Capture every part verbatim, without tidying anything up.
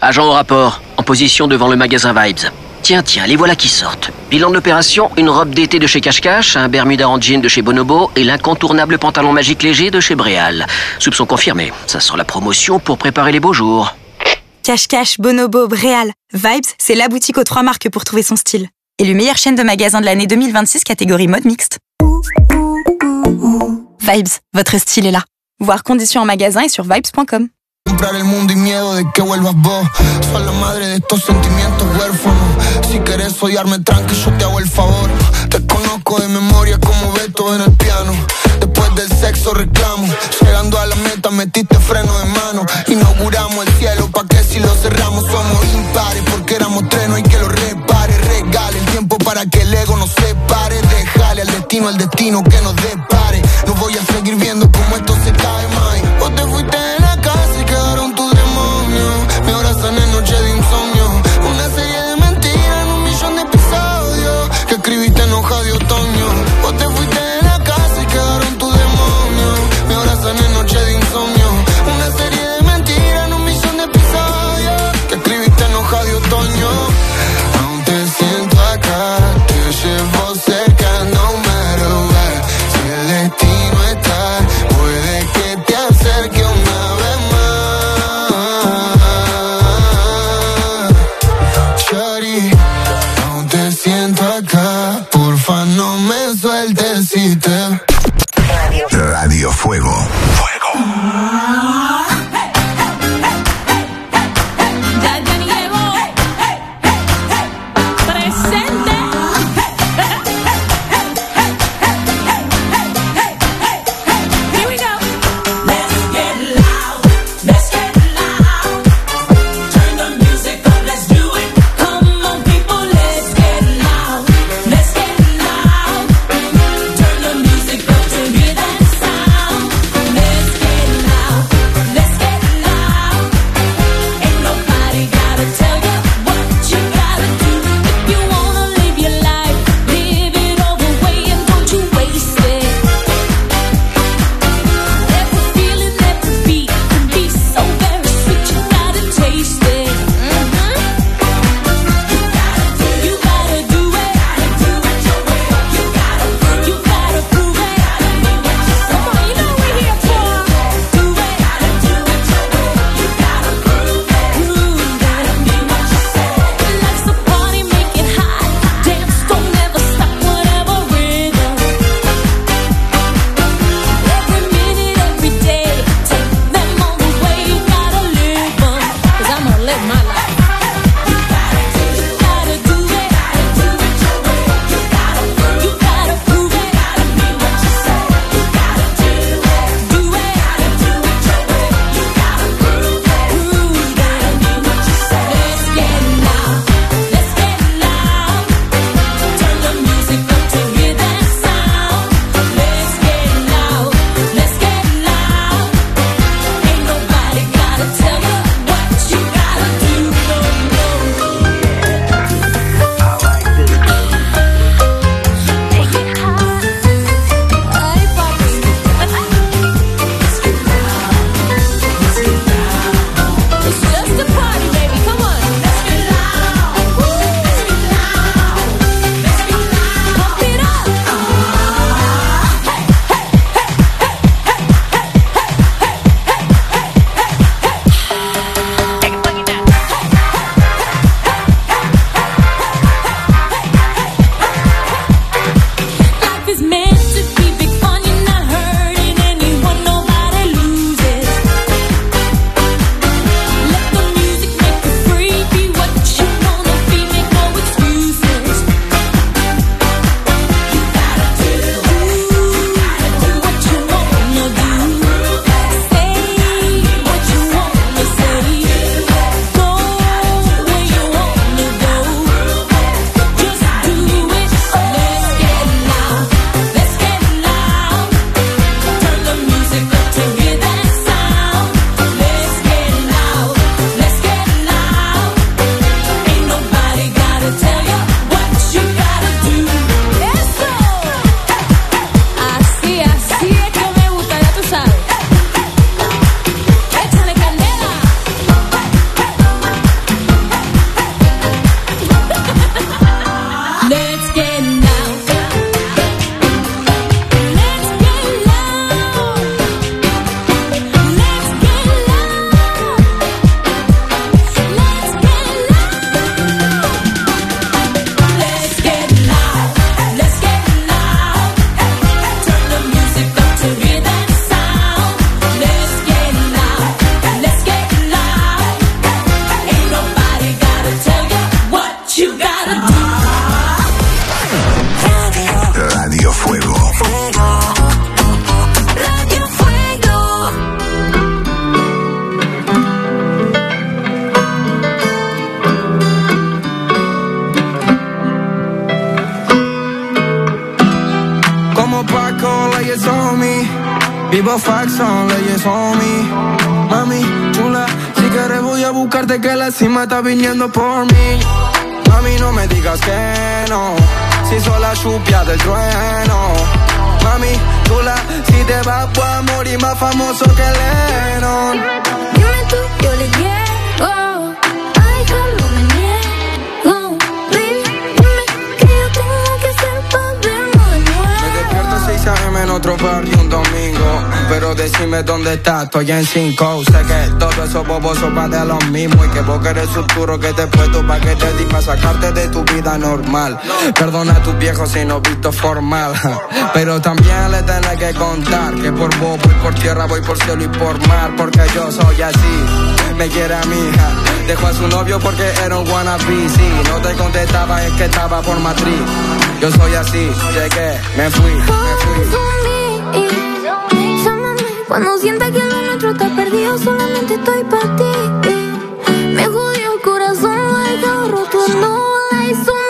Agent au rapport, en position devant le magasin Vibes. Tiens, tiens, les voilà qui sortent. Bilan de l'opération, une robe d'été de chez Cache Cache, un bermuda en jean de chez Bonobo et l'incontournable pantalon magique léger de chez Bréal. Soupçon confirmé. Ça sent la promotion pour préparer les beaux jours. Cache Cache, Bonobo, Bréal. Vibes, c'est la boutique aux trois marques pour trouver son style. Élu meilleure chaîne de magasins de l'année deux mille vingt-six, catégorie mode mixte. Vibes, votre style est là. Voir conditions en magasin et sur vibes point com. Comprar el mundo y miedo de que vuelvas vos. Soy la madre de estos sentimientos huérfanos. Si quieres odiarme tranqui, yo te hago el favor. Te conozco de memoria como Beto en el piano. Después del sexo reclamo. Llegando a la meta metiste freno de mano. Inauguramos el cielo pa' que si lo cerramos somos impares. Porque éramos tres, no hay que lo repare. Regale el tiempo para que el ego nos separe. Déjale al destino, al destino que nos depare. No voy a seguir viendo como esto se cae, más. Vos te fuiste de la casa y quedaron tus demonios. Me abrazan en noche de insomnio. Una serie de mentiras en un millón de episodios que escribiste en hoja de otoño. Vos te fuiste de la casa y quedaron tus demonios. Me abrazan en noche de insomnio. Una serie de mentiras en un millón de episodios que escribiste en hoja de otoño. Aún te siento acá, te llevo cerca, no matter what. Si el Vivo faxón, leyes on me. Mami, chula, si quieres voy a buscarte que la cima está viniendo por mí. Mami, no me digas que no, si soy la chupia del trueno. Mami, chula, si te vas voy a morir más famoso que Lennon. Dime tú, yo le llego, ay, no me niego. Baby, dime que yo tengo que hacer para vernos de nuevo. Me despierto seis a eme en otro barrio un domingo, pero decime dónde estás, estoy en cinco. Sé que todos esos bobos son pa' de los mismos y que vos querés futuro que te he puesto pa' que te di pa' sacarte de tu vida normal. Perdona a tus viejos si no visto formal, pero también le tenés que contar que por vos voy por tierra, voy por cielo y por mar, porque yo soy así. Me quiere a mi hija, dejó a su novio porque era un wannabe. Si no te contestaba es que estaba por matriz. Yo soy así, llegué, me fui, me fui. Cuando sienta que lo nuestro está perdido, solamente estoy para ti. Me jodió el corazón, lo he dejado roto, no lies on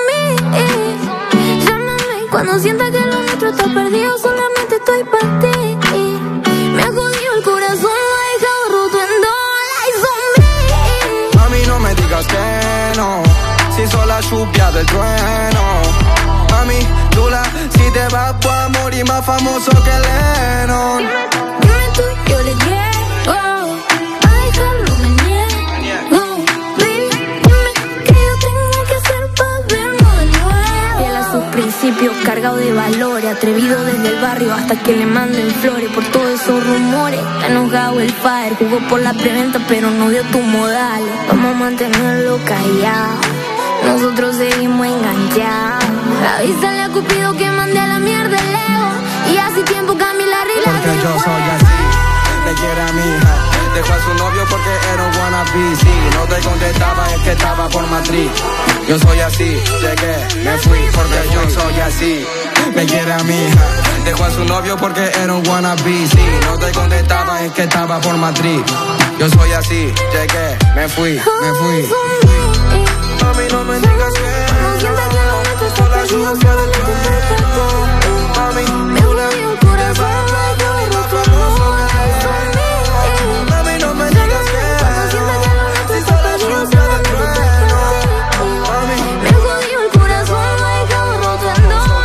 me. Llámame cuando sienta que lo nuestro está perdido, solamente estoy para ti. Me jodió el corazón, lo he dejado roto, no lies on me. Mami, no me digas que no, si soy la chupia del trueno. Mami, chula, si te vas voy a morir más famoso que Lennon. Tú, yo le llego, ay, no me niego. Baby, dime que yo tengo que hacer para vernos de nuevo. Fiel a sus principios, cargado de valores, atrevido desde el barrio hasta que le manden flores por todos esos rumores. Está enojado el fire, jugó por la preventa pero no dio tus modales. Vamos a mantenerlo callado, nosotros seguimos enganchados. Avísale a Cupido que mande a la mierda el ego, y hace tiempo Camila arregla. Porque yo soy así, te quiere a mi hija, dejó a su novio porque era un wannabe. Si no te contestaba es que estaba por matriz. Yo soy así, llegué, me fui, porque yo soy así. Me quiere a mi hija, dejó a su novio porque era un wannabe. Si no te contestaba es que estaba por matriz. Yo soy así, llegué, me fui, me fui. Mami, no me digas que no, soy la lluvia del tiempo. Mami, me jodió el corazón, lo he dejado roto, no lies on me. Mami, no me digas que si soy la lluvia del trueno. Mami, me jodió el corazón, lo he dejado roto, no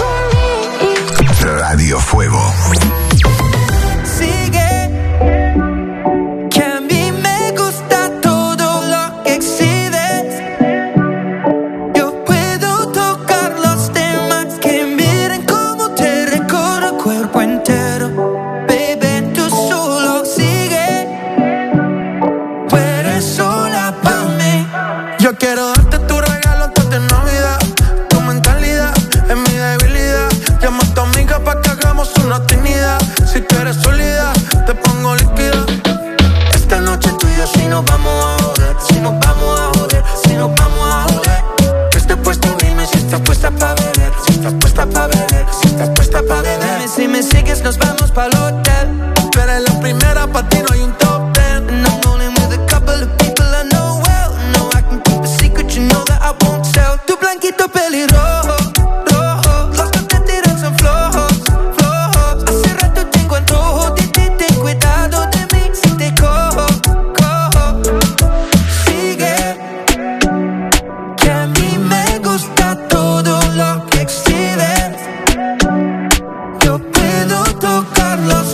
lies on me. Radio Fuego. tocar los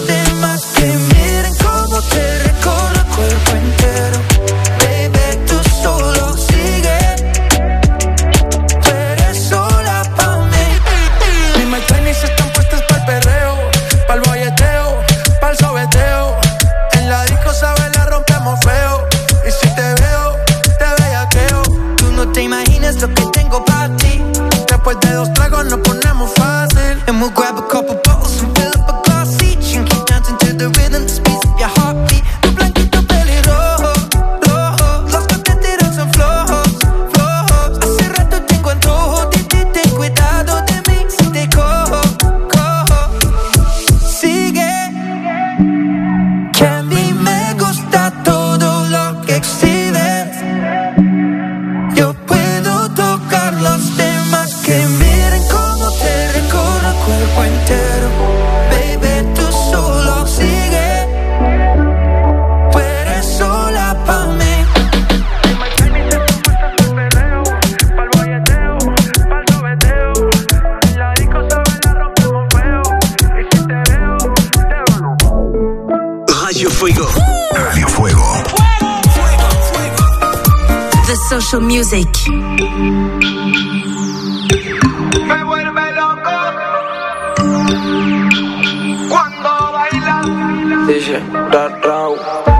Social Music. Me vuelve loco cuando baila. Dice Raúl.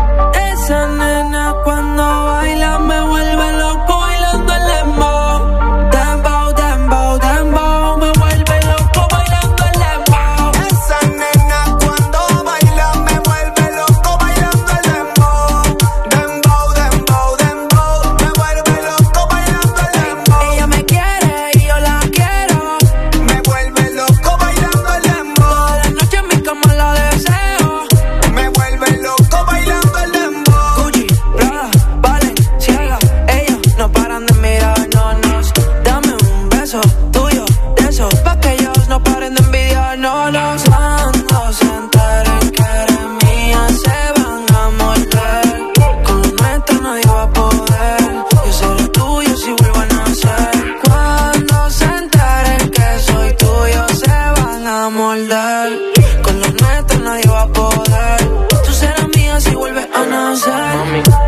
Esa nena cuando baila me vuelve loco bailando el dembow. Dembow, dembow, dembow. Me vuelve loco bailando el dembow. Esa nena cuando baila me vuelve loco bailando el dembow. Dembow, dembow, dembow. Me vuelve loco bailando el dembow. Ella me quiere y yo la quiero. Me vuelve loco bailando el dembow. Toda la noche en mi cama la deseo. Me vuelve loco bailando el dembow. Gucci, Prada, Balenciaga, ellos no paran de mirarnos. Dame un beso tuyo, de esos, pa' que ellos no paren de envidiarnos. Cuando se enteren que eres mía, se van a morder. Con lo nuestro nadie va a poder. Yo seré tuyo si vuelvo a nacer. Cuando se enteren que soy tuyo, se van a morder. Con lo nuestro nadie va a poder. Tú serás mía si vuelves a nacer.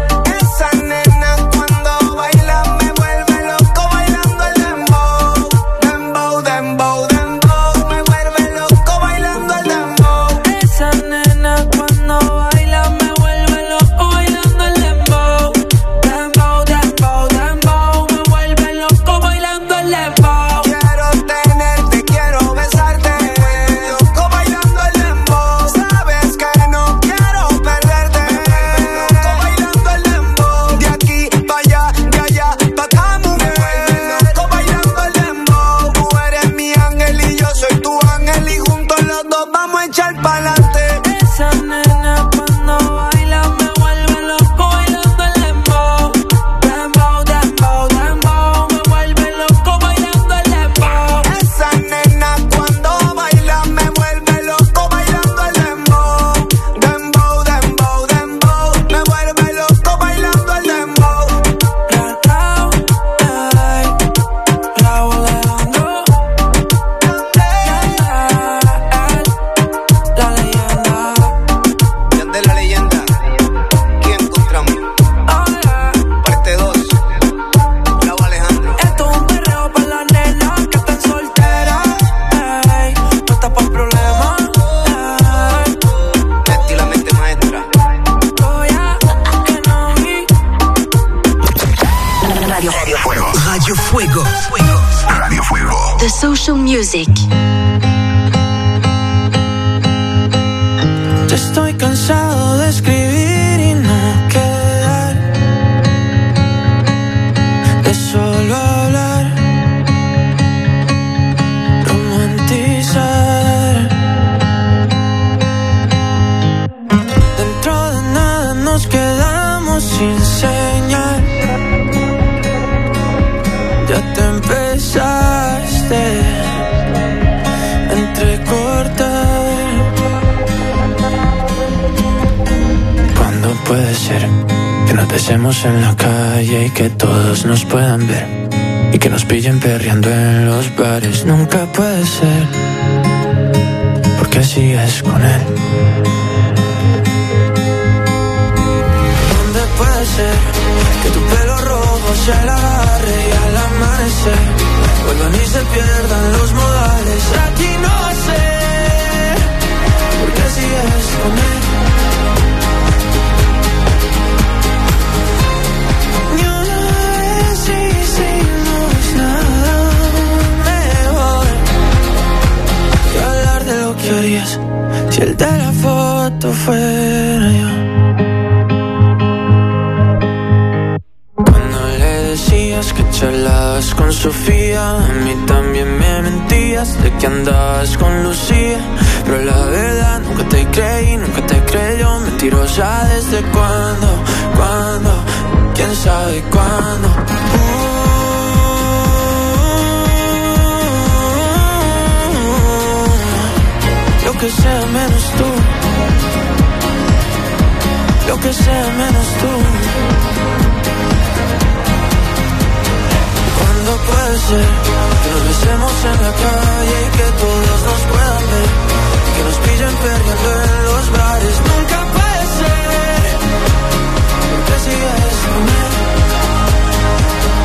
Esa nena cuando baila me vuelve loco bailando el dembow. Dembow, dembow, dembow. Me vuelve loco bailando el dembow. Esa nena cuando baila me vuelve loco bailando el dembow. Dembow, dembow, dembow. Me vuelve loco bailando el dembow. Quiero tenerte, quiero besarte. Loco bailando el dembow. Sabes que no quiero perderte. Loco bailando el dembow. De aquí pa' allá, de allá pa' acá, mujer. Loco bailando el dembow. Tú eres mi ángel y yo soy tu ángel. Y juntos los dos vamos a echar pa'lante. Esa nena cuando baila me vuelve loco bailando el dembow. Dembow, dembow, dembow. Me vuelve loco bailando el dembow. Esa nena cuando baila me vuelve loco bailando el dembow. Dembow, dembow, dembow. Me vuelve loco bailando el dembow. Raúl, ay, Raúl Alejandro. La leyenda. De la leyenda, ¿quién encontramos? Oh, yeah. Parte dos, Raúl Alejandro. Esto es un perreo para las nenas que están solteras. Ey, no está pa' problemas. Ey, Nati la mente maestra. oh, yeah, que no vi. Radio, Radio Fuego. Radio Fuego. Radio Fuego. The Social Music. Ya estoy cansado de escribir y no quedar, de solo hablar, romantizar. Dentro de nada nos quedamos sin señal. Ya te empezaste a entrecortar. ¿Cuándo puede ser que nos besemos en la calle y que todos nos puedan ver? Y que nos pillen perreando en los bares. Nunca puede ser, porque así es con él. ¿Dónde puede ser que tu pelo rojo se le agarre y al amanecer vuelvan y se pierdan los modales? Aquí no sé, porque así es con él. Ni una vez hicimos nada mejor que hablar de lo que harías si el de la foto fuera yo. Cuando le decías que charlabas con Sofía, a mí también me mentías de que andabas con Lucía. Pero la verdad nunca te creí, nunca te creyó. Mentirosa desde cuándo, cuándo, quién sabe cuándo. Uh, lo que sea menos tú, lo que sea menos tú. ¿Cuándo puede ser que nos besemos en la calle y que todos nos puedan ver? Que nos pillen perdiendo en los bares. Nunca puede ser, porque así es con él.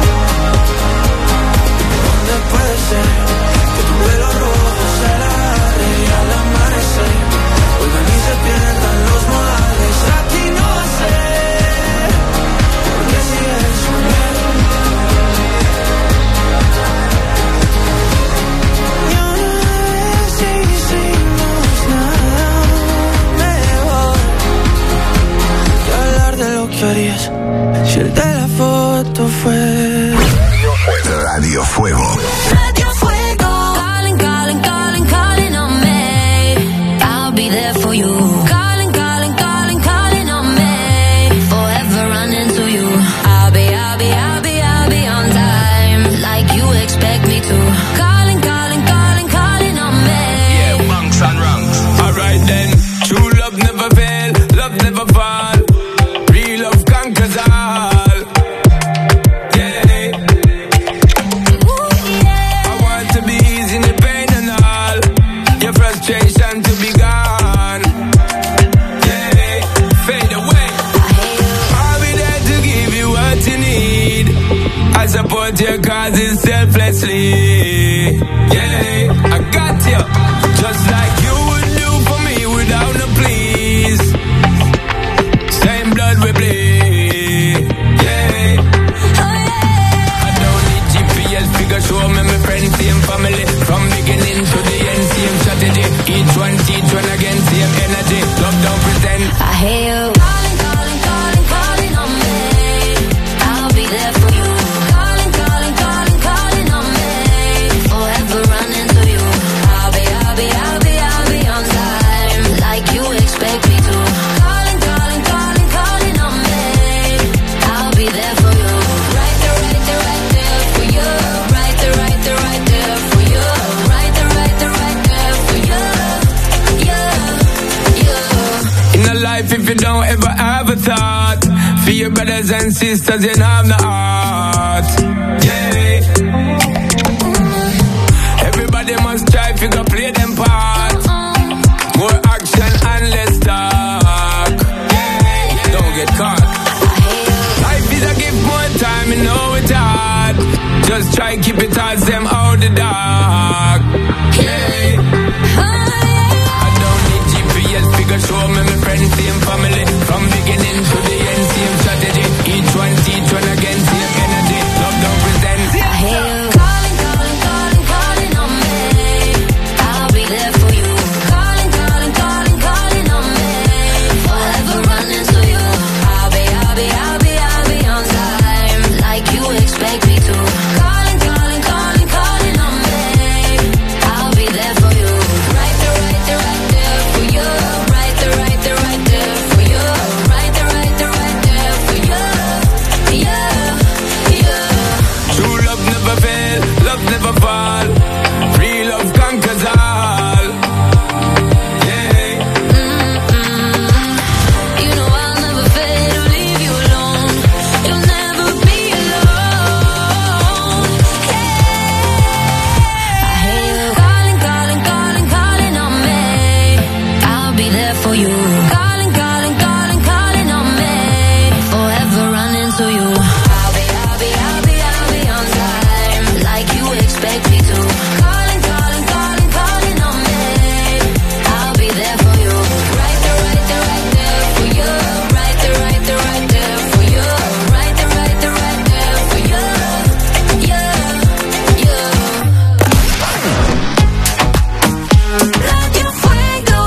historias. Si el de la foto fue Radio Fuego. Radio Fuego. Calling, calling, calling, calling on me. I'll be there for you. Calling, calling, calling, calling on me. Forever running to you. I'll be, I'll be, I'll be, I'll be on time, like you expect me to. Calling, calling, calling, calling on me. Yeah, bunks and rungs. Alright then, true love never fail, love never fall. Real love conquers all. Yeah. Ooh, yeah. I want to be easing the pain and all. Your frustration to be gone. Yeah. Fade away. I'll be there to give you what you need. I support your causes selflessly. Yeah. I got you. Just like you would do for me without no please. Same blood we bleed. Yeah. I don't need G P S figure show me my friends, same family. From beginning to the end, same strategy. Each one teach one again, same energy. Love don't pretend. I hear you. Calling, calling, calling, calling on me. I'll be there for you. Calling, calling, calling, calling on me. Forever running to you. I'll be, I'll be, I'll be, I'll be on time, like you expect me to. Calling, calling, calling, calling on me. I'll be there for you. Right there, right there, right there for you. Right there, right there, right there for you. Right there, right there, right there for you. Yeah, yeah. In a life, if you don't ever have a thought for your brothers and sisters, you have no heart. Yeah. Everybody must try to go play them part. More action and less talk. Yeah. Don't get caught. Life is a gift, more time, you know it's hard. Just try keep it towards them out the dark. Yeah. I don't need G P S figure show me my friends, same family. From beginning to the end, same strategy. Each one teach one again, same energy. Love don't pretend. I hear you. Calling, calling, calling, calling on me. I'll be there for you. Calling, calling, calling, calling on me. Forever running to you. I'll be, I'll be, I'll be, I'll be on time, like you expect me to. Calling, calling, calling, calling on me. I'll be there for you. Right there, right there, right there for you. Right there, right there, right there for you. Right there, right there, right there for you. Yeah, yeah. True love never fail, love never fall. Real love conquers all. Yeah. You know I'll never fail or leave you alone. You'll never be alone. Yeah. I hear you calling, calling, calling, calling on me. I'll be there for you. Calling, calling, calling, calling on me. Forever running to you. I'll be, I'll be, I'll be, I'll be on time, like you expect me to. Calling, calling, calling, calling on me. I'll be there for you. Right there, right there, right there for you. Right there, right there, right there for you. Right there, right there, right there for you. Yeah, yeah. Radio Fuego.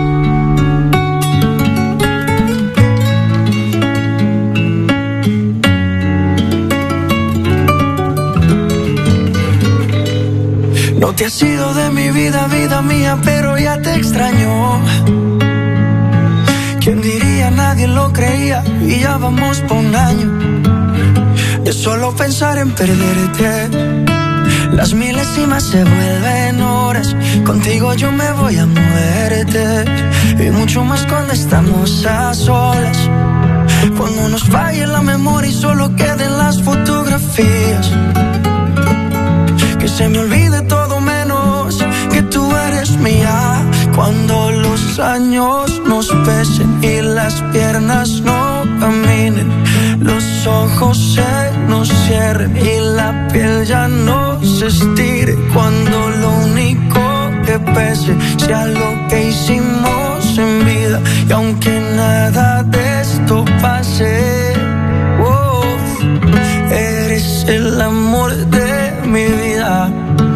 No te has ido de mi vida, vida mía, pero ya te extraño. ¿Quién diría? Nadie lo creía y ya vamos por un año de solo pensar en perderte. Las milésimas se vuelven horas, contigo yo me voy a muerte. Y mucho más cuando estamos a solas, cuando nos falle la memoria y solo queden las fotografías. Que se me olvide todo menos que tú eres mía. Cuando los años nos pesen y las piernas no caminen, los ojos se nos cierren y la piel ya no se estire. Cuando lo único que pese sea lo que hicimos en vida. Y aunque nada de esto pase, oh, eres el amor de mi vida.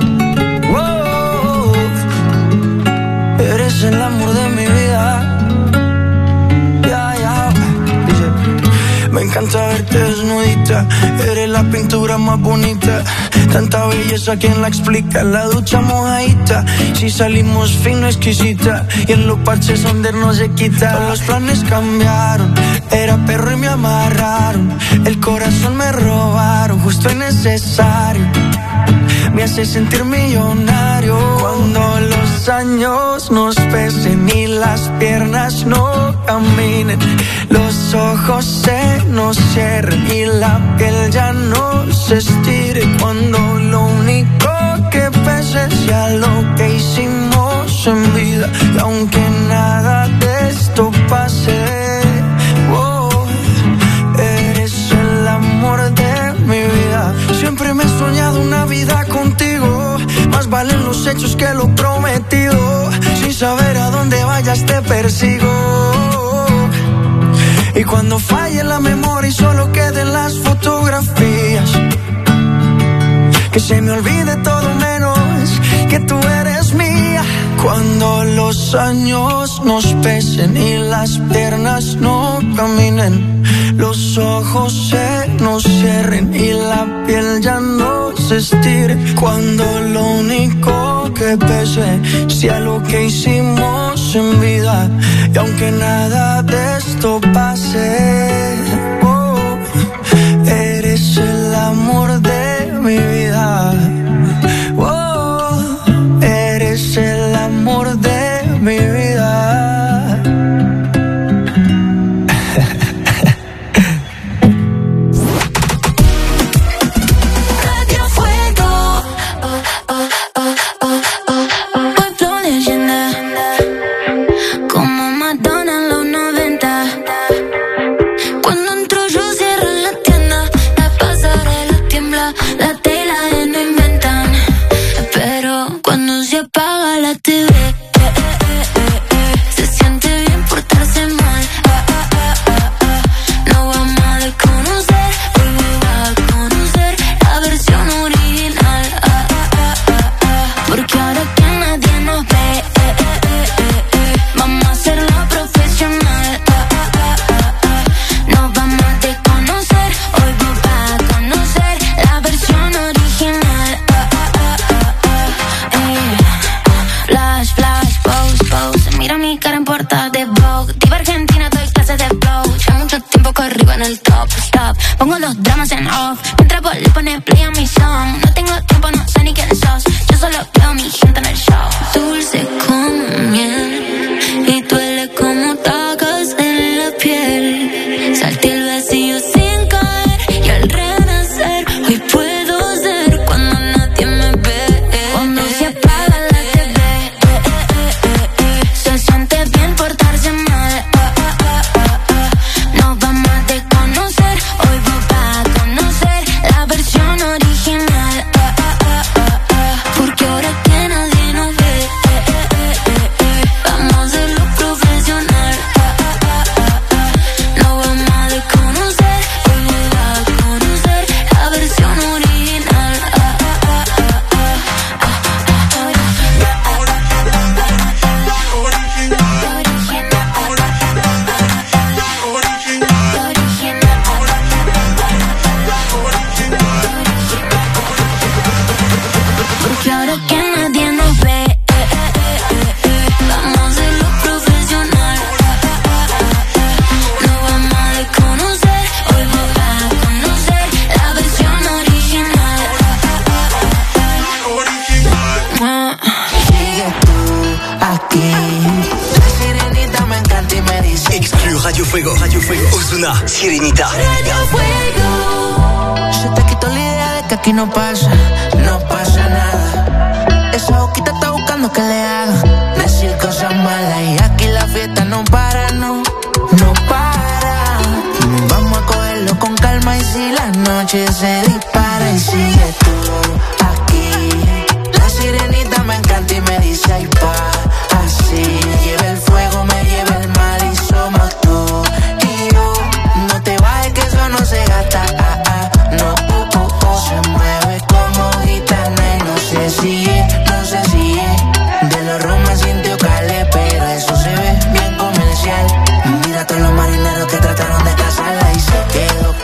Oh, eres el amor de mi vida. Ya, ya. Dice, me encanta encanta verte desnudita. Eres la pintura más bonita. Tanta belleza, ¿quién la explica? La ducha mojadita. Si salimos fino, exquisita. Y en los parches donde no se quita. Todos los planes cambiaron. Era perro y me amarraron. El corazón me robaron. Justo y necesario. Me hace sentir millonario. Cuando los años nos pesen y las piernas no caminen, los ojos se nos cierren y la piel ya no se estire. Cuando lo único que pese sea lo que hicimos en vida. Y aunque nada de esto pase, oh, eres el amor de mi vida. Siempre me he soñado una vida contigo. Más valen los hechos que lo prometido. Sin saber a dónde vayas te persigo. Y cuando falle la memoria y solo queden las fotografías, que se me olvide todo menos que tú eres mía. Cuando los años nos pesen y las piernas no caminen, los ojos se nos cierren y la piel ya no se estire. Cuando lo único que pese sea lo que hicimos en vida. Y aunque nada de esto pase, oh, eres el amor de mi vida. Oh, eres el amor de mi vida. Radio Fuego. Oh, oh, oh, oh, oh, oh. Pueblo leyenda. Como Madonna en los noventa. Cuando entro yo cierro la tienda. La pasarela tiembla. La tela de no inventan. Pero cuando se apaga la T V, eh, eh, eh, eh, se siente bien portarse mal. Ah, ah, ah, ah, ah. No vamos a desconocer, hoy me va a conocer la versión original. Ah, ah, ah, ah, ah. Porque ahora que nadie nos ve, eh, eh, eh, eh, eh, vamos a hacerlo profesional. Ah, ah, ah, ah, ah. Nos vamos a desconocer, hoy vos vas a conocer la versión original. Ah, ah, ah, ah, ah. Eh. Flash, flash, pose, pose. Mira mi cara en portada de Vogue. Diva argentina, doy clases de flow. Ya mucho tiempo corrido en el top, stop. Pongo los dramas en off. Mientras vos le pones play a mi song. No tengo tiempo, no sé ni quién sos. Yo solo veo a mi gente en el show. Dulce como miel y duele como tacas en la piel. Salté el vacío sin caer y al renacer hoy puedo ser cuando nadie me ve. Cuando se apaga la T V, eh, eh, eh, eh, se siente bien portarse mal. Ah, ah, ah, ah, ah. Nos vamos a desconocer, hoy vos vas a conocer la versión original. Ah, ah, ah, ah, ah. Porque ahora que nadie nos ve, eh, eh, eh, eh, eh, vamos a hacerlo profesional. Ah, ah, ah, ah, ah. Nos vamos a desconocer, hoy vos vas a conocer la versión original. Ah, ah, ah, ah, ah. Porque ahora que nadie nos ve, eh, eh, eh, eh, eh, vamos a hacerlo profesional. Ah, ah, ah, ah, ah. Nos vamos a desconocer, hoy vos vas a conocer la versión original. Ah, ah, ah, ah, ah. Sigue tú aquí. La sirenita me encanta y me dice. Exclu Radio Fuego, Radio Fuego, Ozuna, Sirenita. Radio Fuego. Se te quitó la idea de que aquí no pasa, no pasa nada. Esa boquita está buscando que le haga decir cosas malas. Y aquí la fiesta no para, no, no para. Vamos a cogerlo con calma y si la noche se dispara. Y sigue tú aquí. La sirenita me encanta y me dice ay pa, así. Lleva el fuego, me lleva el mal y somos tú y yo. No te bajes que eso no se gasta, ah, ah, no, oh, oh, oh. Se mueve como gitana y no sé si es, no sé si es de los romas sintió calé, pero eso se ve bien comercial. Mira a todos los marineros que trataron de casarla y se quedó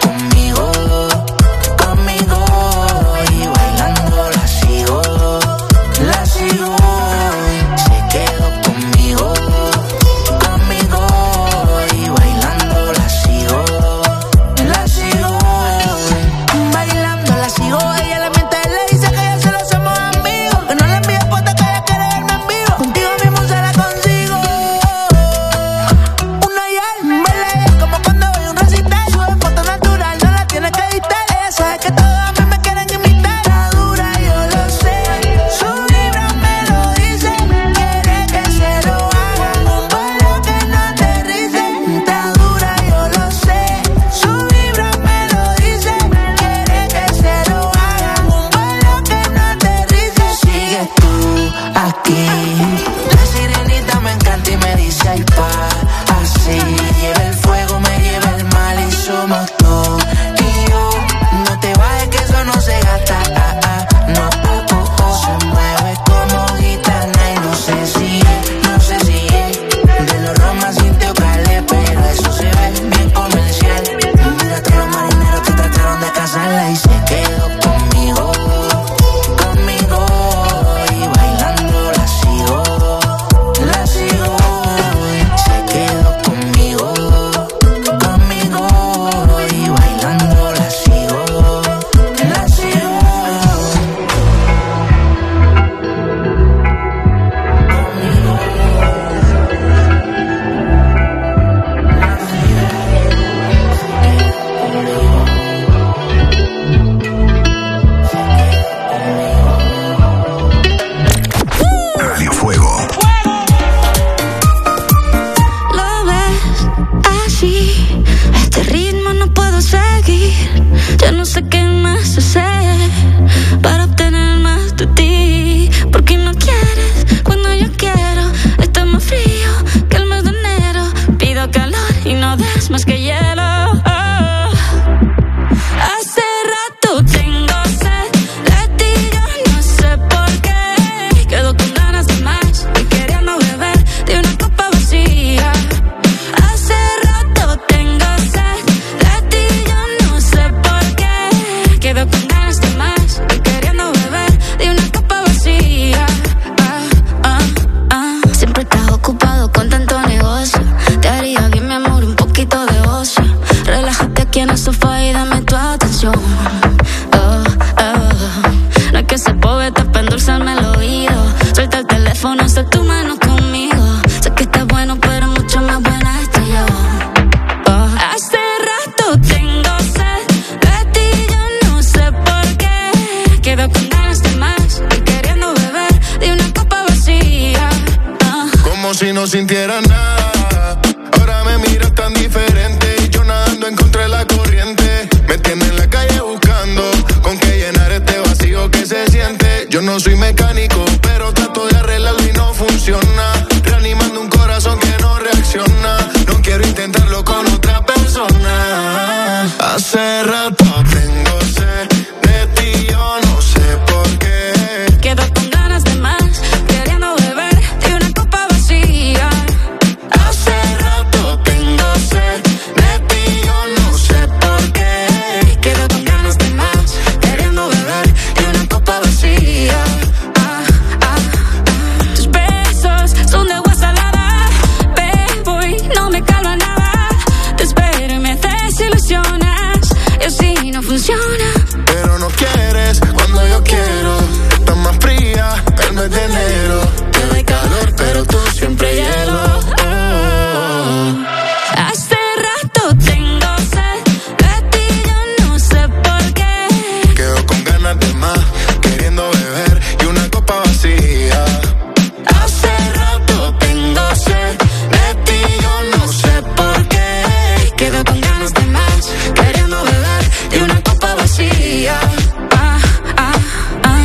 Hace rato tengo sed de ti, yo no sé por qué. Quedo con ganas de más, queriendo beber de una copa vacía. Hace rato tengo sed de ti, yo no sé por qué. Quedo con ganas de más, queriendo beber de una copa vacía. Ah, ah, ah. Tus besos son de agua salada, bebo y no me calma nada. Te espero y me desilusionas, y así no funciona. Pero no quieres cuando yo quiero. Estás más fría que el mes de enero. Te doy calor, pero tú siempre hielo. Oh. Hace rato tengo sed de ti, yo no sé por qué. Quedo con ganas de más, queriendo beber y una copa vacía. Hace rato tengo sed de ti, yo no sé por qué. Quedo con ganas de más, queriendo beber de una copa vacía. Ah, ah, ah.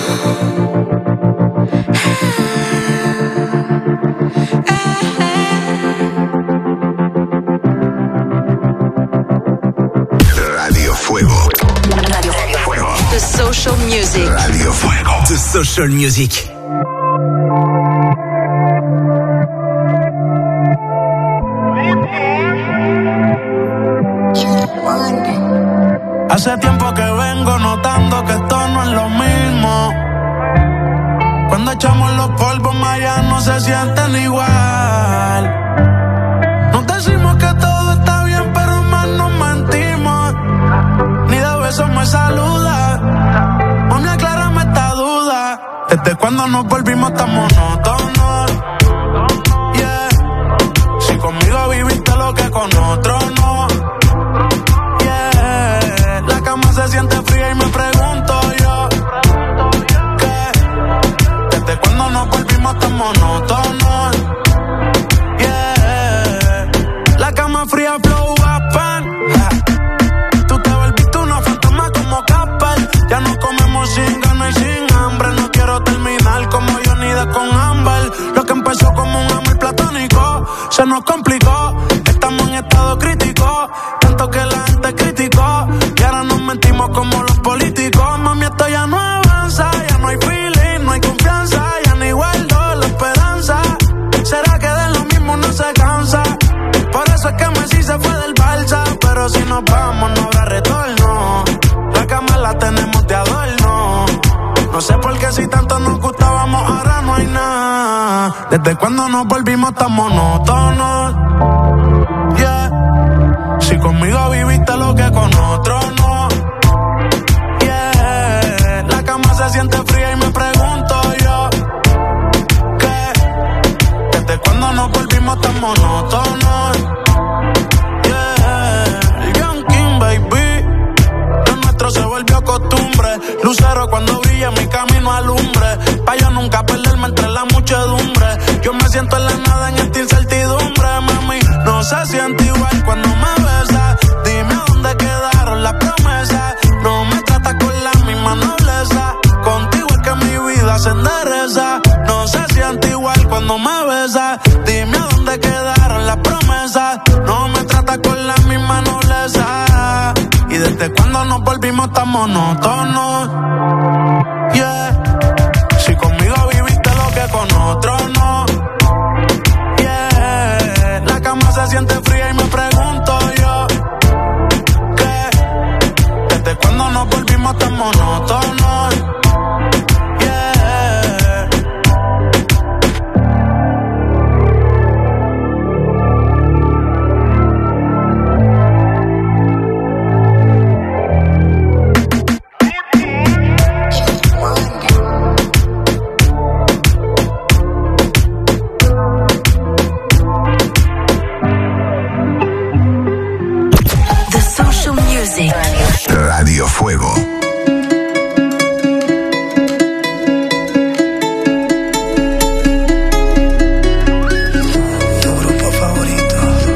Radio Fuego. Radio Fuego. The social music. Radio Fuego. The social music. Hace tiempo que vengo notando que esto no es lo mismo. Cuando echamos los polvos más ya no se sienten igual. Nos decimos que todo está bien, pero más nos mentimos. Ni de besos me saluda. Mami, aclárame esta duda. Desde cuando nos volvimos tan monótonos. Yeah. Si conmigo viviste lo que con otros no. Yeah. La cama se siente fría y me pregunto yo ¿qué? Desde cuando nos volvimos tan monótonos. Yeah. La cama fría flow up. Tú te volviste una fantasma como Capel. Ya no comemos sin ganas y sin hambre. No quiero terminar como yo ni de con Amber. Lo que empezó como un amor platónico se nos complicó. Estamos en estado crítico, tanto que la gente criticó. Y ahora nos mentimos como los políticos. Mami, esto ya no avanza. Ya no hay feeling, no hay confianza. Ya ni guardo la esperanza. ¿Será que de lo mismo no se cansa? Por eso es que Messi se fue del Barça. Pero si nos vamos no habrá retorno. La cama la tenemos de adorno. No sé por qué si tanto nos gustábamos ahora no hay nada. Desde cuando nos volvimos tan monótonos. Yeah. Si conmigo viviste lo que con otros no. Yeah. La cama se siente fría y me pregunto yo ¿qué? Desde cuando nos volvimos tan monótonos. Baby, lo nuestro se volvió costumbre. Lucero cuando brilla mi camino alumbre. Pa' yo nunca perderme entre la muchedumbre. Yo me siento en la nada en esta incertidumbre. Mami, no se siente igual cuando me besas. Dime a dónde quedaron las promesas. No me tratas con la misma nobleza. Contigo es que mi vida se endereza. No se siente igual cuando me besas. Dime a dónde quedaron las promesas. No me tratas con la misma nobleza. Y desde cuando nos volvimos tan monótonos. Yeah. Si conmigo viviste lo que con otros no. Yeah. La cama se siente fría y me pregunto yo ¿qué? Desde cuando nos volvimos tan monótonos. Radio Fuego. Tu grupo favorito.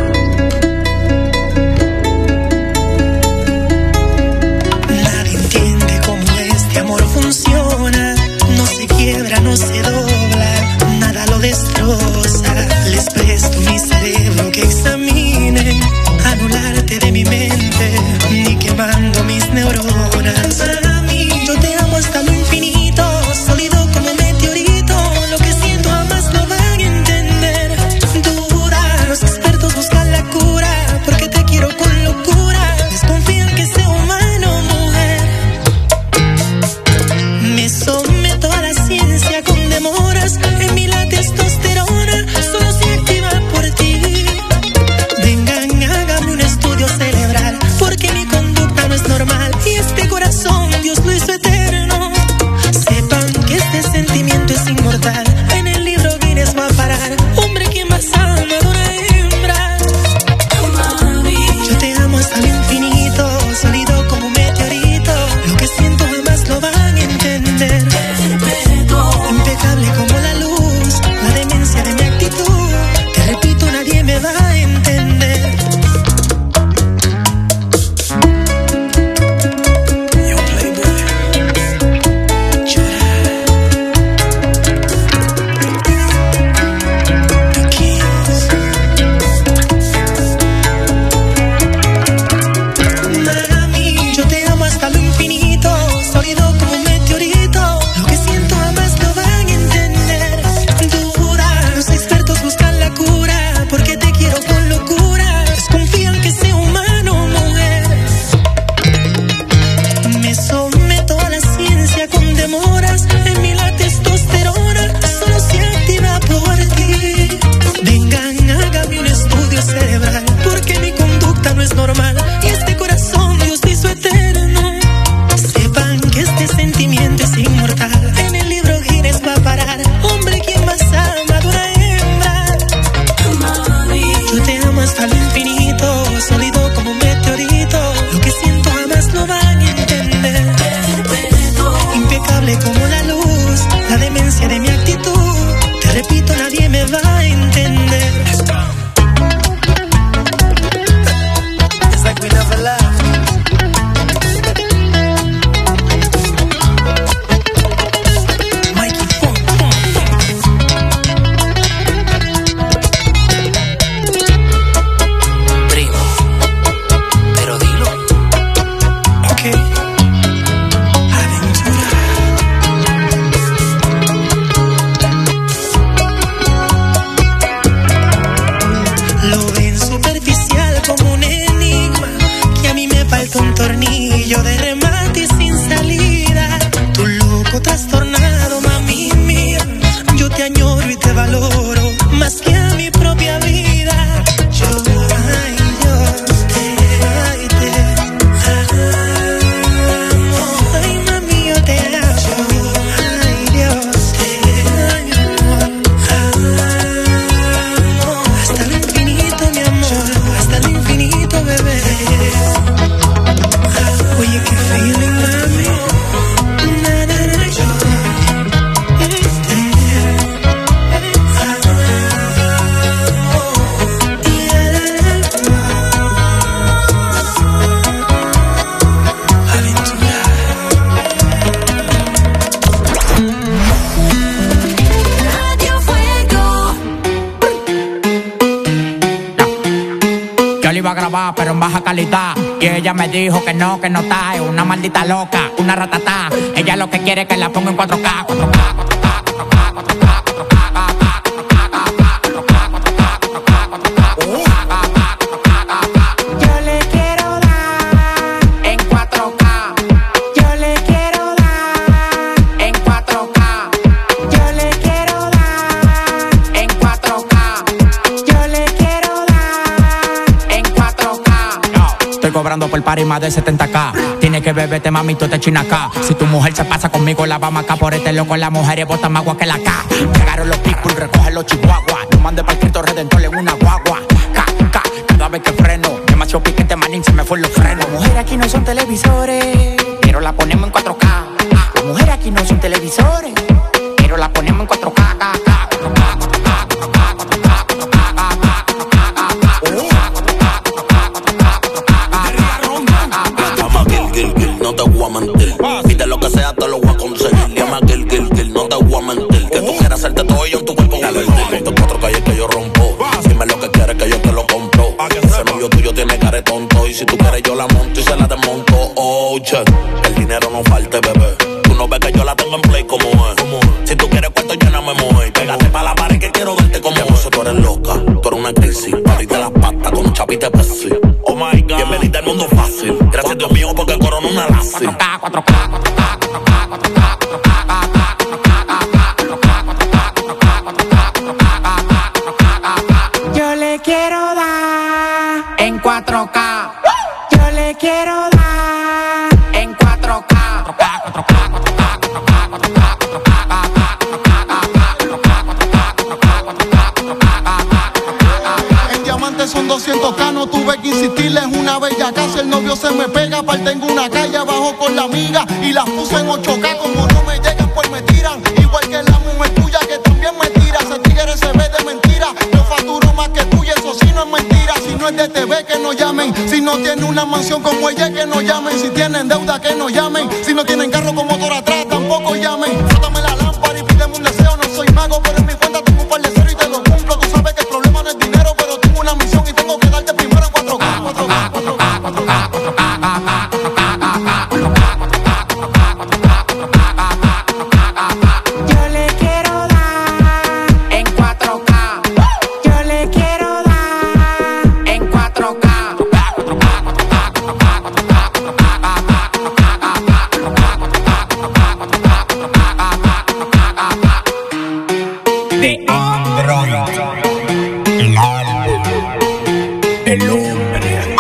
Nadie entiende cómo este amor funciona. No se quiebra, no se dobla, nada lo destroza. Les presto mi cerebro que examinen, anularte de mi mente. Ni anillo de remate y sin salida. Tu loco trastornado, mami mía. Yo te añoro y te valoro más que a mi propia vida. Yo, ay, yo te, ay, te amo. Ay, mami, yo te amo. Ay, Dios, te amo. Hasta el infinito, mi amor. Hasta el infinito, bebé. Oye, qué feeling, mami. Na, na, na, yo. Iba a grabar pero en baja calidad y ella me dijo que no, que no está, es una maldita loca, una ratatá. Ella lo que quiere es que la ponga en cuatro K, cuatro K, cuatro K, cuatro K, cuatro K, cuatro K, yo le quiero dar en cuatro K, yo le quiero dar en cuatro K, yo le quiero dar en cuatro K, yo le quiero estoy cobrando por party más de setenta K. Tienes que beberte, mami, tú te china acá. Si tu mujer se pasa conmigo, la vamos acá. Por este loco, las mujeres botan más agua que la K. Llegaron los pitbull, recogen los chihuahuas. No mande pa'l Cristo Redentor en una guagua. K, K, cada vez que freno. Demasiado piquete, manín, se me fue los frenos. Las mujeres aquí no son televisores, pero la ponemos en cuatro K. Las mujeres aquí no son televisores, pero la ponemos en cuatro K, K, K. No te voy a mentir, pide lo que sea, te lo voy a conseguir. Llama Gil, Gil, Gil, no te voy a mentir. Que tú quieras hacerte todo y yo en tu cuerpo voy a mentir. Estos cuatro calles que yo rompo, dime lo que quieres que yo te lo compro. Ese novio tuyo tiene cara de tonto y si tú quieres yo la monto y se la desmonto. Oh, che, el dinero no falte, bebé. Tú no ves que yo la tengo en play como es. Si tú quieres cuarto yo no me muevo. Pégate pa' la pared que quiero verte como es. Tú eres loca, tú eres una crisis. Pariste las patas con un chapite pesi. Oh my God, bienvenida al mundo fácil. Gracias Dios mío porque corona una lazi. cuatro K, cuatro K, cuatro K, cuatro K, cuatro K, cuatro K, yo le quiero dar en cuatro K. Yo le quiero dar en cuatro K. cuatro K, cuatro K, cuatro K, cuatro K, cuatro K, cuatro K, en diamantes son doscientos K, no tuve que insistirle, es una bella casa. El novio se me pega, aparte tengo una calle abajo con la amiga y las puse en ocho K. Como no me llegan, pues me tiran. Igual que la mujer tuya que también me tira. Ese tigre se ve de mentira. Yo facturo más que tú y eso sí no es mentira. Si no es de T V, que no llamen. Si no tiene una mansión como ella, que no llamen. Si tienen deuda, que no llamen. Si no tienen carro con motor atrás, tampoco llamen. Frótame la lámpara y pídeme un deseo. No soy mago, pero en mi cuenta tengo un par de cero y te lo cumplo. Tú sabes que el problema no es dinero, pero tengo una misión y tengo que darte primero en cuatro K, cuatro K, cuatro K, cuatro K, cuatro K, yo le quiero dar en cuatro K. Yo le quiero dar en cuatro K. De Android, el álbum, el hombre.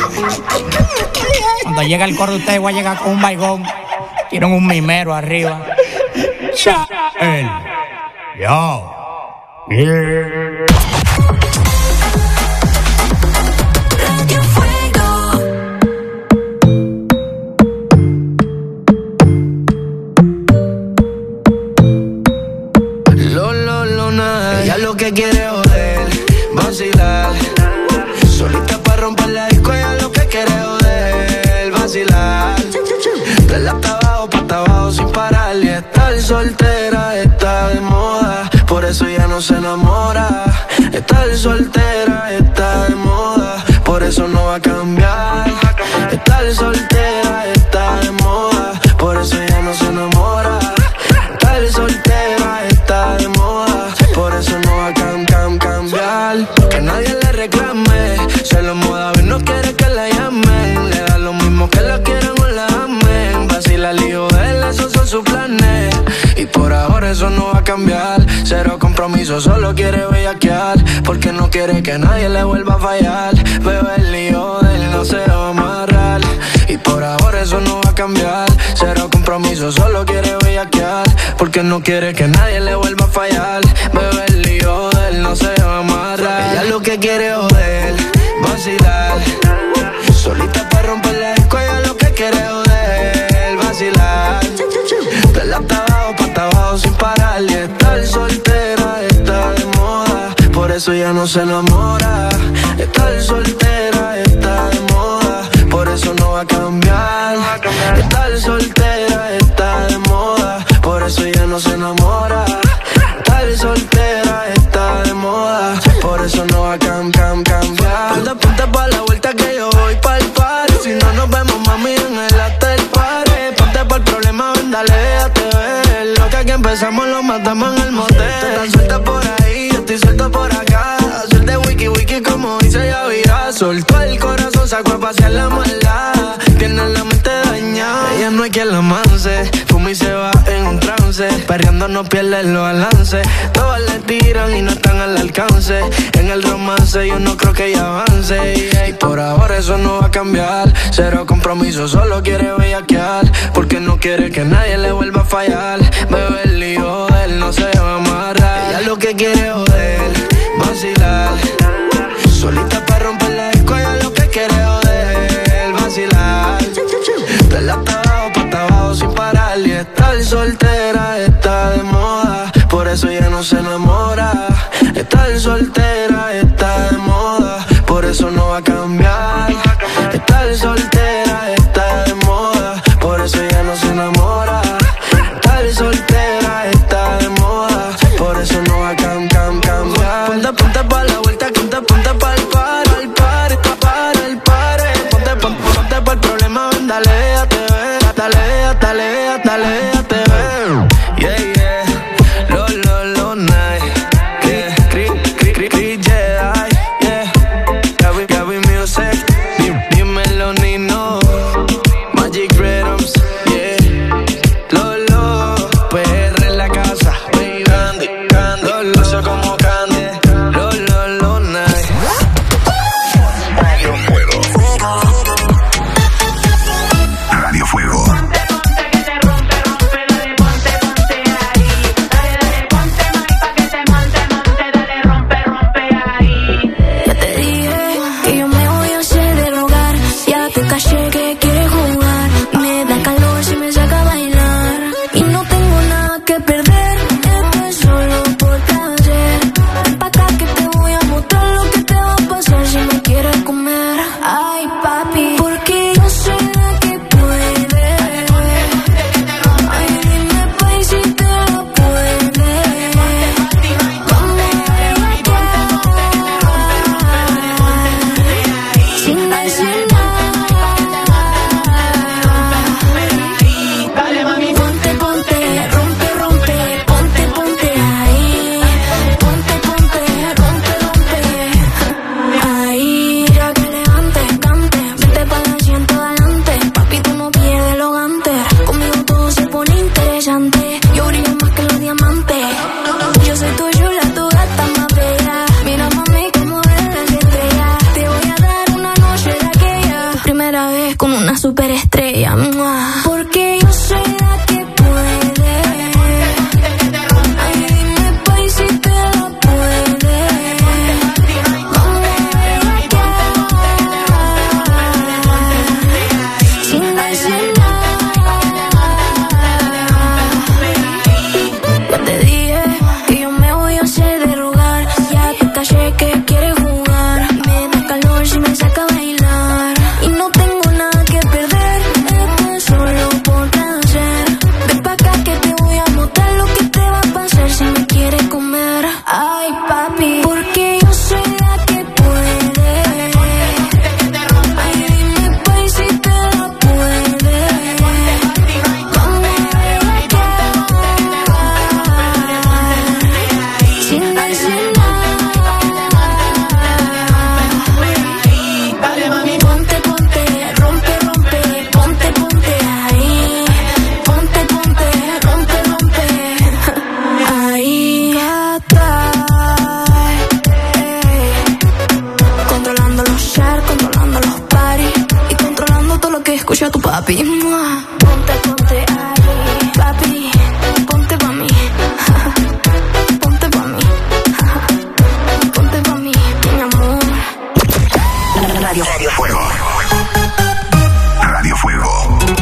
Cuando llega el coro, usted va a llegar con un baigón. Tienen un mimero arriba. Ya, él. Yo. Yeah. Lo, lo, lo, nada. Ella lo que quiere joder, vacilar. Solita para romper la disco, ella lo que quiere joder, vacilar. De la hasta abajo, pa' hasta abajo sin parar. Y estar soltera está de moda, por eso ya no se enamora. Estar soltera está de moda, por eso no va a cambiar. Estar soltera está de moda, por eso ya no se enamora. Estar soltera está de moda, por eso no va a cam, cam, cambiar. Que nadie le reclame, se lo moda y no quiere que la llamen. Le da lo mismo que la quieran compromiso, solo quiere bellaquear, porque no quiere que nadie le vuelva a fallar. Bebé, el lío de él no se va a amarrar, y por ahora eso no va a cambiar. Cero compromiso, solo quiere bellaquear, porque no quiere que nadie le vuelva a fallar. Bebé, el lío de él no se va a amarrar. Ella lo que quiere es joder, vacilar, solita para romper la disco. Ella lo que quiere es joder, vacilar, de hasta abajo pa' hasta abajo sin parar. Y estar soltera está de moda, por eso ya no se enamora. Estar soltera está de moda, por eso no va a cambiar. Estar soltera está de moda, por eso ya no se enamora. Estar soltera está de moda, por eso no va a cam, cam, cambiar. Ponte, ponte pa' la vuelta que yo voy pa'l party. Si no nos vemos, mami, en el after party. Ponte pa'l problema, ven, dale, déjate ver. Lo que aquí empezamos lo matamos en el motel. Tú estás suelta por ahí, yo estoy suelto por acá. Suelta wiki wiki como dice Yavira. Soltó el corazón, sacó a pasear la maldad. Tiene la mente dañada, ella no hay quien la manse. Fuma y se va en un trance, perreando no pierde los balances. Todas le tiran y no están al alcance. En el romance yo no creo que ella avance, y por ahora eso no va a cambiar. Cero compromiso, solo quiere bellaquear, porque no quiere que nadie le vuelva a fallar. Bebé, el lío de él no se va a amarrar. Ella lo que quiere es joder, vacilar, solita para romper la disco. Ella lo que quiere es joder, vacilar, de la hasta abajo pa' hasta abajo sin parar. Y estar soltera está de moda, por eso ya no se enamora. Estar soltera está de moda, por eso no va a cambiar. Estar soltera está de moda, por eso ya no se enamora. Estar soltera está de moda, por eso no va a cam, cam, cambiar. Ponte, ponte pa' la vuelta, ponte, ponte pa' el par, el par, el par, el par. Ponte, ponte, ponte pa' el problema, ven, dale, déjate ver. Dale, dale, dale, déjate ver. Yeah, yeah, lo, lo, lo, night. Yeah, cri, cri, cri, cri, Jedi. Yeah, Gaby, Gaby Music. Dímelo, Nino. Magic Rhythms. Yeah, lo, lo. P R en la casa. Baby, Candy, Candy. Lo, lo, soy como Candy. Lo, lo, lo, night. Radio Fuego. Radio Fuego. Que quiere jugar, me da calor si me saca a bailar. Y no tengo nada que perder, esto es solo por placer. Ven pa' acá que te voy a mostrar lo que te va a pasar si me quieres comer. Ay, papi, porque yo soy la que puede. Ay, dime, pa' si te la puede. Vamos a sin decir nada. Yo brillo más que los diamantes. Yo soy tu chula, tu gata más bella. Mira, mami, como ves las estrellas. Te voy a dar una noche de aquella primera vez con una superestrella. Porque yo soy la que puede. Ay, dime, pa' y si te la puede. Vamos a sin decir nada. Te dije que yo me voy a hacer de rogar. Ya te caché que quieres jugar. Me da calor si me saca a bailar. Y no tengo nada que perder, esto es solo escucha a tu papi. Ponte, ponte ahí, papi, ponte pa' mí. Ponte pa' mí, ponte pa' mí, mi amor. Radio, Radio Fuego. Radio Fuego.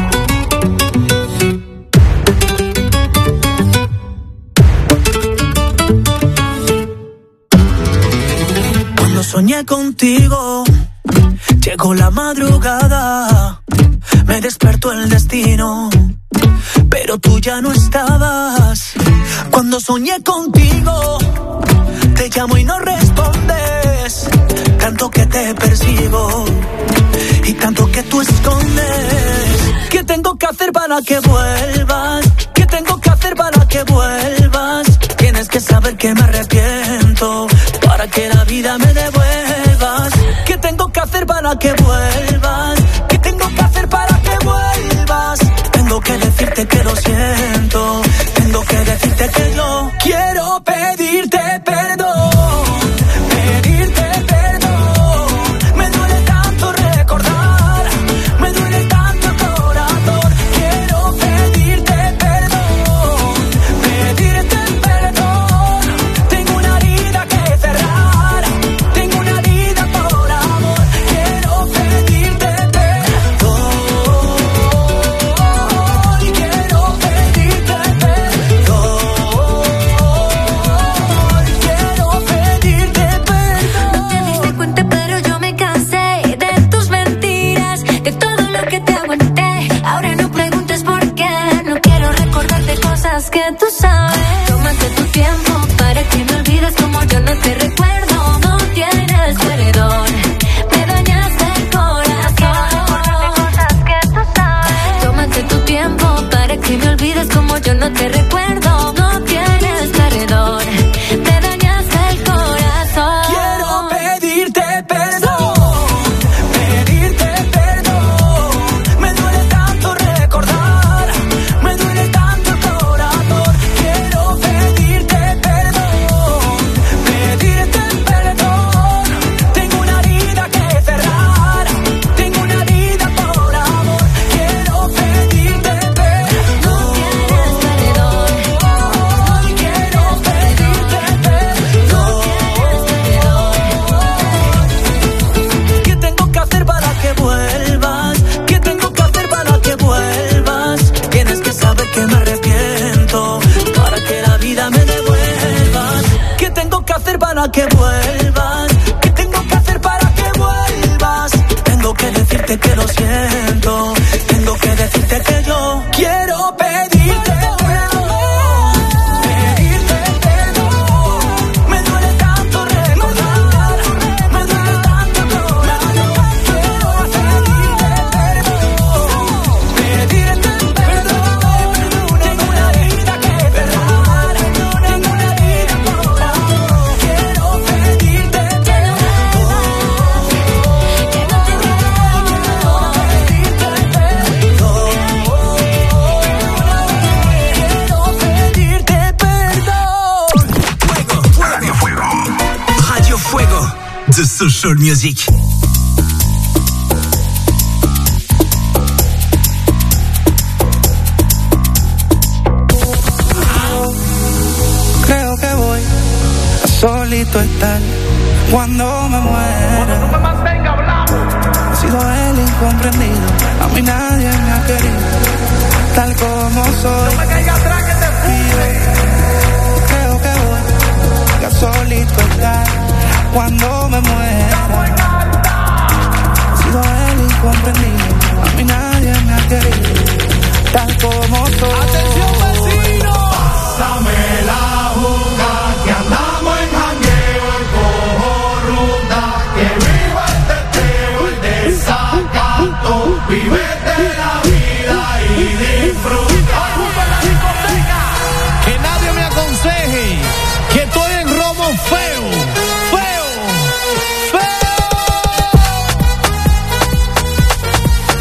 Cuando soñé contigo, llegó la madrugada, me despertó el destino, pero tú ya no estabas. Cuando soñé contigo, te llamo y no respondes, tanto que te persigo y tanto que tú escondes. ¿Qué tengo que hacer para que vuelvas? ¿Qué tengo que hacer para que vuelvas? Tienes que saber que me arrepiento para que la vida me devuelvas. ¿Qué tengo que hacer para que vuelvas? ¿Qué tengo que hacer para que vuelvas? Tengo que decirte que lo siento, tengo que decirte que yo quiero pedirte perdón, pedirte perdón. Me duele tanto recordar, me duele tanto el corazón. Quiero pedirte perdón, pedirte perdón. Tengo una herida que cerrar, tengo una herida por amor. Quiero pedirte perdón, quiero pedirte perdón, quiero pedirte perdón. No te diste cuenta pero yo me cansé de tus mentiras, de todo lo que te aguanté. Ahora no preguntes por qué, no quiero recordarte cosas que tú sabes. Tómate tu tiempo para que me olvides como yo no te recuerdo. No tienes perdón, me dañaste el corazón. Cosas que tú sabes. Tómate tu tiempo para que me olvides como yo no te recuerdo. No tienes perdón, me dañaste el corazón. Quiero pedirte perdón, pedirte perdón. Me duele tanto recordar, me duele tanto el corazón. Quiero pedirte perdón, pedirte perdón. Tengo una herida que cerrar, tengo una herida por amor. Quiero pedirte perdón, quiero pedirte perdón. ¿Qué tengo que hacer para que vuelvas? ¿Qué tengo que hacer para que vuelvas? Tienes que saber que me arrepiento para que la vida me devuelvas. ¿Qué tengo que hacer para que vuelvas? ¿Qué tengo que hacer para que vuelvas? Tengo que decirte que lo siento, tengo que decirte que yo quiero pedirte perdón, pedirte perdón. Me duele tanto recordar, me duele tanto el corazón. Quiero pedirte perdón, pedirte perdón. Tengo una herida que cerrar, tengo una herida por amor. Quiero pedirte perdón, que no te diga pedirte perdón. Quiero pedirte perdón. Radio Fuego. Radio Fuego, The Social Music. Creo que voy a solito estar cuando me muera. He sido el incomprendido, a mí nadie me ha querido tal como soy. Y yo creo que voy a solito estar cuando me muera. He sido el incomprendido, a mí nadie me ha querido tal como soy. ¡Atención, vecino! Pásame la juga, que andamos en jangueo, en cojo ruta, que viva el teteo, el desacato, vívete la vida y disfruta. Que nadie me aconseje que estoy en romo feo, feo, feo.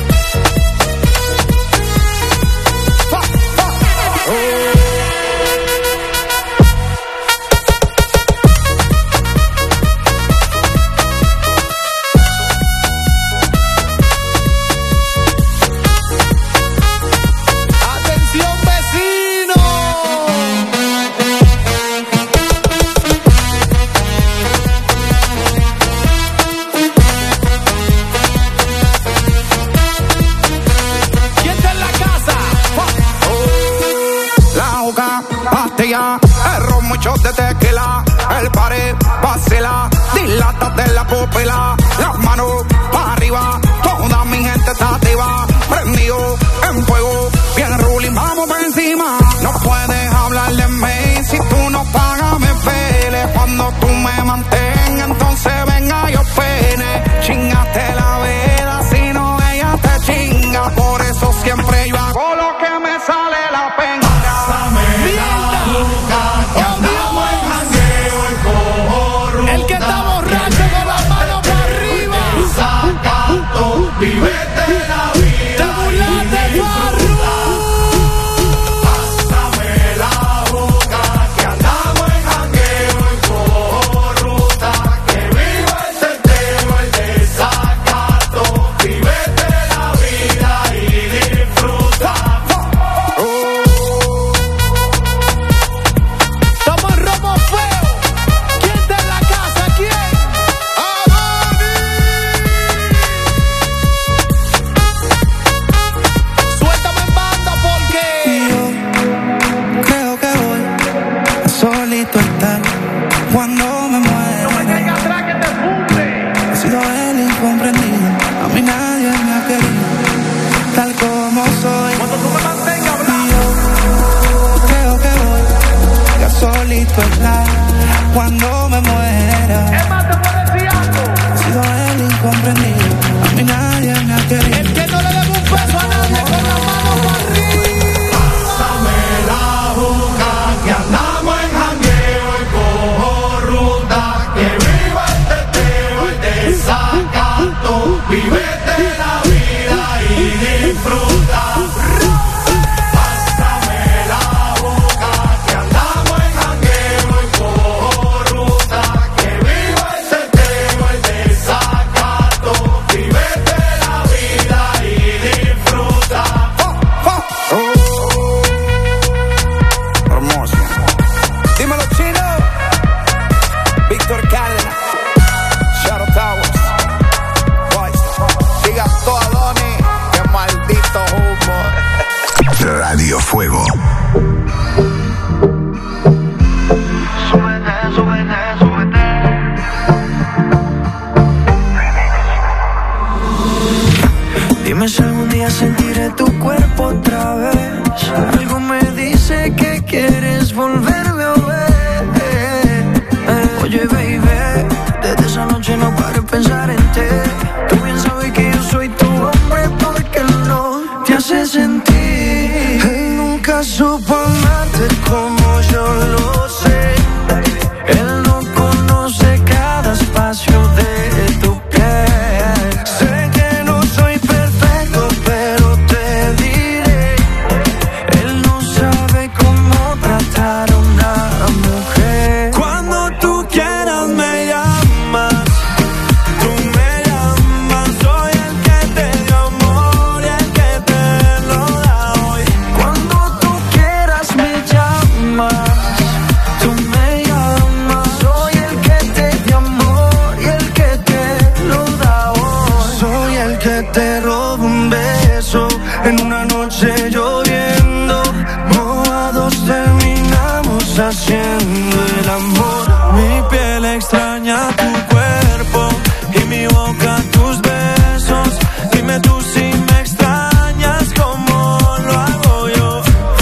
botella, el ron, muchos de tequila, el pared vacila, dilata de la pupila, las manos para arriba, toda mi gente está activa, prendido en fuego, bien ruling, vamos por encima. No puedes hablar de mí, si tú no pagas me pele, cuando tú me mantengas, entonces venga yo pene, chingaste la vida, si no ella te chinga, por eso siempre yo hago lo que me sale la pena. El que está borracho con las manos para arriba. Sacando, vivete la vida. Te burlaste, Farru. Pásame la boca, que andamos en jangueo y cojo ruta. Que viva el teteo, el desacato. Vivete la vida y disfruta. Somos Romo Feo. ¿Quién está en la casa? ¿Quién? Suéltame en banda porque Yo creo que voy a solito estar cuando me muera. no me caigas atrás que te funde. He sido el incomprendido, a mí nadie me ha querido tal como soy. Cuando tú me mantengas hablando. Yo creo que voy a solito estar cuando me muera. Es más, te puedo decir algo. He sido el incomprendido, a mí nadie me ha querido. El que no le debe un peso a nadie con las manos para arriba. Pásame la boca, que andamos en jangueo y cojo ruta. Que viva el teteo, el desacato. Vivete la vida y disfruta. Pásame la boca, que andamos en jangueo y cojo ruta. Que viva el teteo, el desacato. Vivete la vida y disfruta. Hermoso. Dímelo, Chino. Víctor Cárdenas. Shadow Towers. Boys. Diga todo a Donny. Qué maldito humo. Radio Fuego. Dime si algún día sentiré tu cuerpo otra vez. Algo me dice que quieres volverme a ver. Oye, baby, desde esa noche no paro de pensar en ti. Tú bien sabes que yo soy tu hombre porque no te hace sentir. Él nunca supo amarte como yo lo sé. Él no conoce cada espacio de tu piel. Sé que no soy perfecto, pero te diré. Él no sabe cómo tratar a una mujer. Cuando tú quieras me llamas. Tú me llamas. Soy el que te dio amor y el que te lo da hoy. Cuando tú quieras me llamas. Tú me llamas. Soy el que te dio amor y el que te lo da hoy. Soy el que te roba un beso en una noche lloviendo. Mojados terminamos haciendo el amor. Mi piel extraña tu cuerpo y mi boca tus besos. Dime tú si me extrañas como lo hago yo.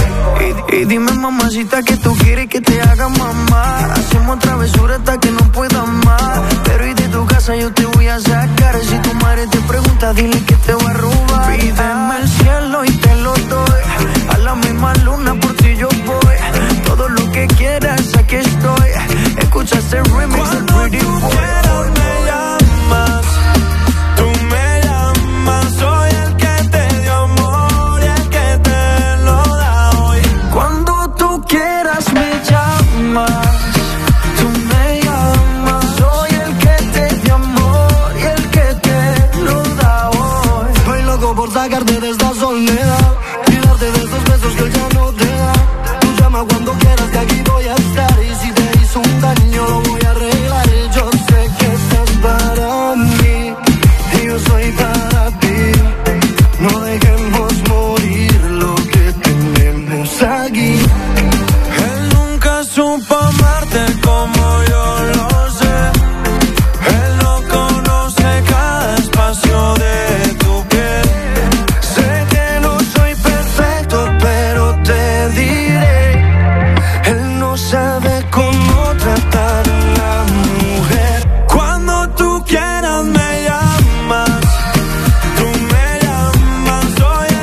Y, y dime, mamacita, que tú quieres que te haga mamá. Hacemos travesura hasta que no pueda más. Pero y de tu casa yo te voy a sacar. Si tu madre te pregunta, dile que te voy a robar. Pídeme el cielo y te lo doy. A la misma luna por ti yo voy. Todo lo que quieras, aquí estoy. Escucha este remix del Pretty Boy. Cuando tú quieras me llamas. Tú me llamas. Soy el que te dio amor y el que te lo da hoy. Cuando tú quieras me llamas. Tú me llamas. Soy el que te dio amor y el que te lo da hoy. Estoy loco por sacarte de esta soledad y darte de esos besos que ya no te da. Tú llama cuando quieras.